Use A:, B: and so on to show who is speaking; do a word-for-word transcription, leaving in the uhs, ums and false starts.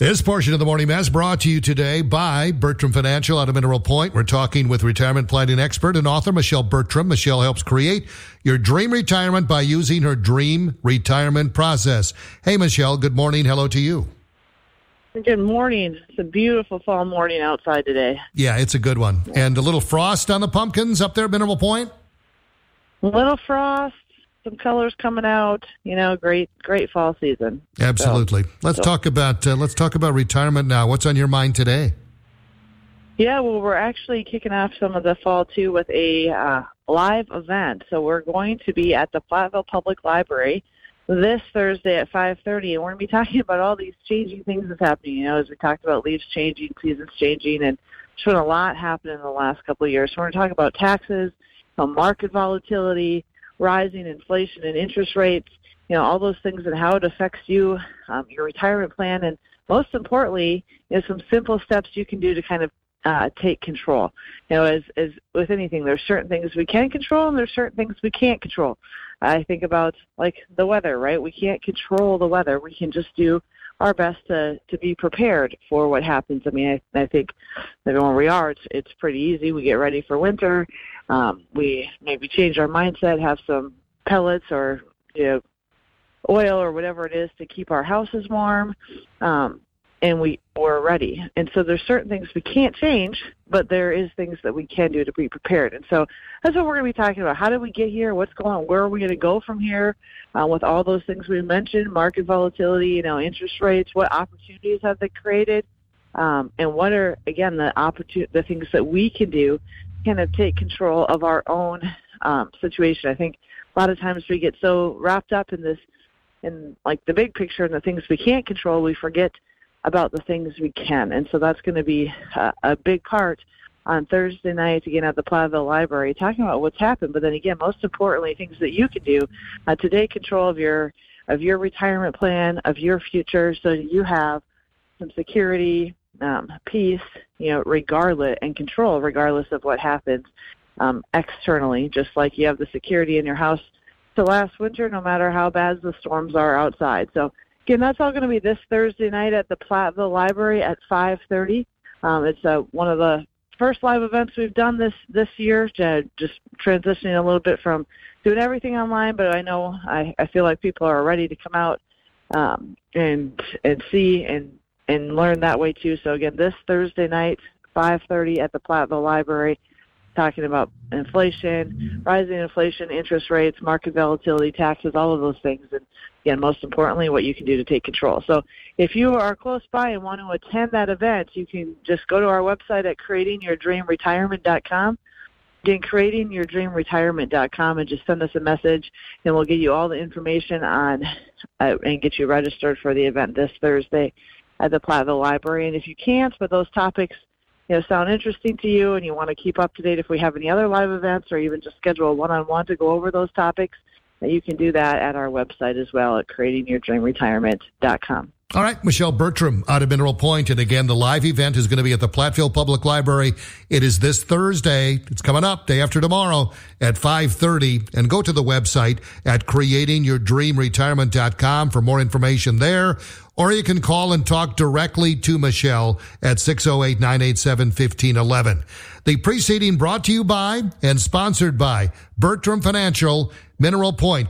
A: This portion of the Morning Mess brought to you today by Bertram Financial out of Mineral Point. We're talking with retirement planning expert and author Michelle Bertram. Michelle helps create your dream retirement by using her dream retirement process. Hey, Michelle, good morning. Hello to you.
B: Good morning. It's a beautiful fall morning outside today.
A: Yeah, it's a good one. And a little frost on the pumpkins up there at Mineral Point?
B: A little frost. Some colors coming out, you know, great, great fall season.
A: Absolutely.
B: So,
A: let's
B: so.
A: talk about uh, let's talk about retirement now. What's on your mind today?
B: Yeah, well, we're actually kicking off some of the fall too with a uh, live event. So we're going to be at the Platteville Public Library this Thursday at five thirty, and we're going to be talking about all these changing things that's happening. You know, as we talked about leaves changing, seasons changing, and there's been a lot happening in the last couple of years. So we're going to talk about taxes, you know, market volatility, rising inflation and interest rates, you know, all those things and how it affects you, um, your retirement plan, and most importantly, you know, some simple steps you can do to kind of uh, take control. You know, as, as with anything, there's certain things we can control and there's certain things we can't control. I think about, like, the weather, right? We can't control the weather. We can just do our best to, to be prepared for what happens. I mean, I, I think that where we are, it's, it's pretty easy. We get ready for winter. Um, we maybe change our mindset, have some pellets or, you know, oil or whatever it is to keep our houses warm, um, and we, we're ready. And so there's certain things we can't change, but there is things that we can do to be prepared. And so that's what we're going to be talking about. How did we get here? What's going on? Where are we going to go from here uh, with all those things we mentioned, market volatility, you know, interest rates, what opportunities have they created, um, and what are, again, the opportun- the things that we can do kind of take control of our own um, situation. I think a lot of times we get so wrapped up in this, in like the big picture and the things we can't control, we forget about the things we can. And so that's going to be a, a big part on Thursday night, again, at the Platteville Library, talking about what's happened. But then again, most importantly, things that you can do uh, to take control of your, of your retirement plan, of your future, so that you have some security, Um, peace, you know, regardless, and control regardless of what happens um, externally, just like you have the security in your house to last winter, no matter how bad the storms are outside. So, again, that's all going to be this Thursday night at the Platteville Library at five thirty. Um, it's uh, one of the first live events we've done this, this year, to just transitioning a little bit from doing everything online, but I know I, I feel like people are ready to come out um, and and see and and learn that way too. So again, this Thursday night, five thirty at the Platteville Library, talking about inflation, rising inflation, interest rates, market volatility, taxes, all of those things. And again, most importantly, what you can do to take control. So if you are close by and want to attend that event, you can just go to our website at creating your dream retirement dot com. Again, creating your dream retirement dot com, and just send us a message, and we'll give you all the information on uh, and get you registered for the event this Thursday at the Platteville Library. And if you can't, but those topics, you know, sound interesting to you and you want to keep up to date if we have any other live events, or even just schedule a one-on-one to go over those topics, that you can do that at our website as well at creating your dream retirement dot com.
A: All right, Michelle Bertram out of Mineral Point. And again, the live event is going to be at the Platteville Public Library. It is this Thursday. It's coming up day after tomorrow at five thirty. And go to the website at creating your dream retirement dot com for more information there. Or you can call and talk directly to Michelle at six oh eight, nine eight seven, one five one one. The preceding brought to you by and sponsored by Bertram Financial, Mineral Point.